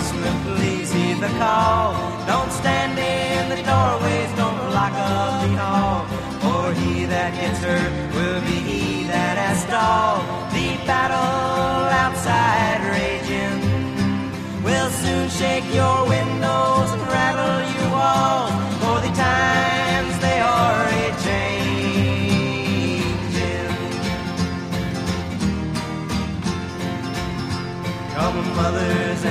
policeman, please heed the call. Don't stand in the doorways, don't lock up the hall. For he that gets hurt will be he that has stalled. The battle outside raging will soon shake your